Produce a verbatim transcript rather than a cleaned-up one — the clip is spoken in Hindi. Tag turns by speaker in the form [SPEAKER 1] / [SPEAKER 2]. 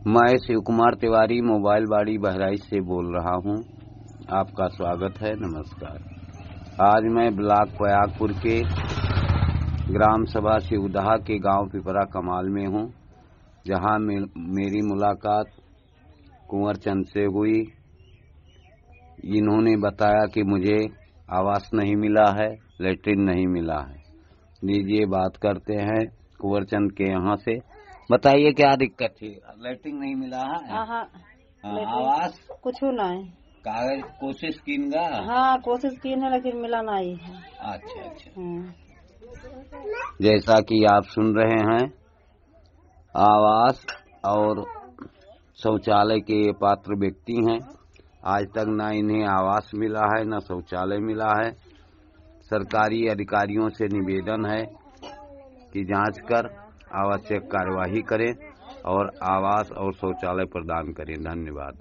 [SPEAKER 1] मैं शिव कुमार तिवारी मोबाइल बाड़ी बहराइच से बोल रहा हूं। आपका स्वागत है। नमस्कार। आज मैं ब्लॉक प्रयागपुर के ग्राम सभा शिवदहा के गांव पिपरा कमाल में हूं, जहां मेरी मुलाकात कुंवर चंद से हुई। इन्होंने बताया कि मुझे आवास नहीं मिला है, लेटरिन नहीं मिला है। लीजिए बात करते हैं कुंवर चंद के यहाँ से। बताइए क्या दिक्कत थी? लेटरिन नहीं मिला है?
[SPEAKER 2] हाँ,
[SPEAKER 1] आवास
[SPEAKER 2] कुछ ना है।
[SPEAKER 1] कागज कोशिश कीनगा?
[SPEAKER 2] हाँ, कोशिश की है लेकिन मिला नहीं है।
[SPEAKER 1] अच्छा अच्छा। जैसा कि आप सुन रहे हैं, आवास और शौचालय के ये पात्र व्यक्ति हैं। आज तक ना इन्हें आवास मिला है, ना शौचालय मिला है। सरकारी अधिकारियों से निवेदन है कि जांच कर आवश्यक कार्यवाही करें और आवास और शौचालय प्रदान करें। धन्यवाद।